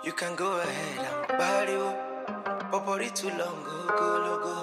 You can go ahead and party, Popori too long, go logo.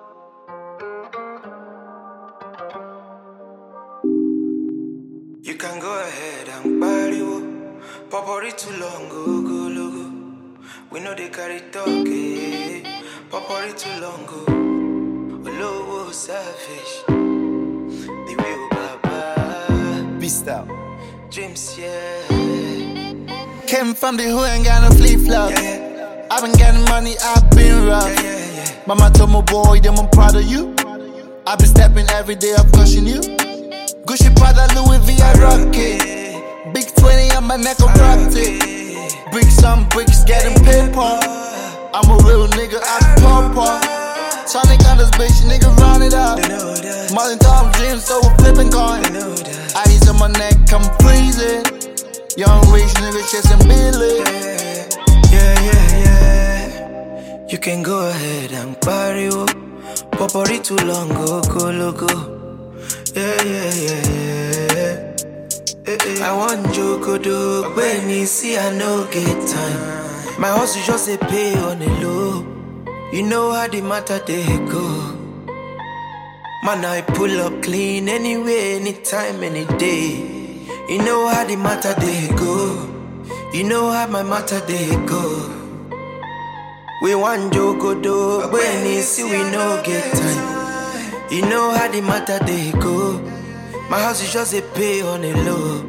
You can go ahead and party, Popori too long, go logo. We know they carry talk, Popori too long, go. Lowo selfish, the real baba. Beast out. Dreams, yeah. Came from the hood and got no flip-flop. Yeah. I've been getting money, I've been rough. Yeah. Mama told my boy, them I'm proud of you. I've been stepping every day, I'm crushing you. Gucci, Prada, Louis V, I rock it. Big 20 on my neck, I rocked it. Bricks on bricks, getting paper. I'm a real nigga, I pop up. Sonic on this bitch, nigga, run it up. Modern time dreams, so we're flipping coin. Ice on my neck, I'm freezing. Young rich nigga chasing Billy. Yeah. You can go ahead and party, Popori too long, go logo. Yeah. I want you to do when you see I no get time. My hustle just a pay on the low. You know how the matter they go. Man, I pull up clean anyway, anytime, any day. You know how the matter they go. You know how my matter they go. We want Joko do when you see we no get time. You know how the matter they go. My house is just a pay on the low.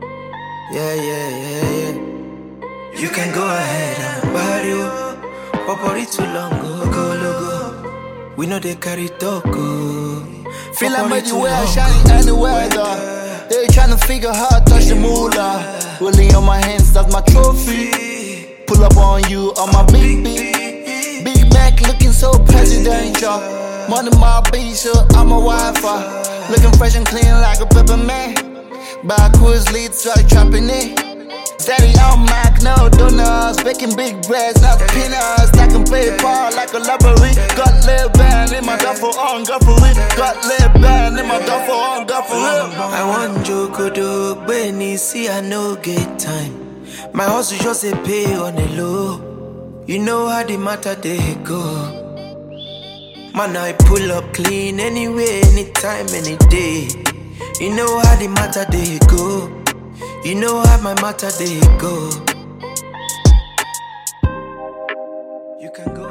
Yeah. You can go ahead and party, Popori too long, go logo. We know they carry talk, Feel like made you wear shining anywhere though. They tryna figure how to touch the moolah. Rolling on my hands, that's my trophy. Pull up on you on my big Big Mac looking so presidential. Money my beat, so I'm a Wi-Fi. Looking fresh and clean like a pepper man. Backwards leads like trapping it. Daddy on Mac, no donuts. Baking big breads, not peanuts. Stacking paper like a library. Got lead band in my duffel on Guffary. Got lead band in my duffel on Guffary. I want Joko do when you see I no get time. My hustle just a pay on the low. You know how the matter they go. Man, I pull up clean anyway, anytime, any day. You know how the matter they go. You know how my matter they go. You can go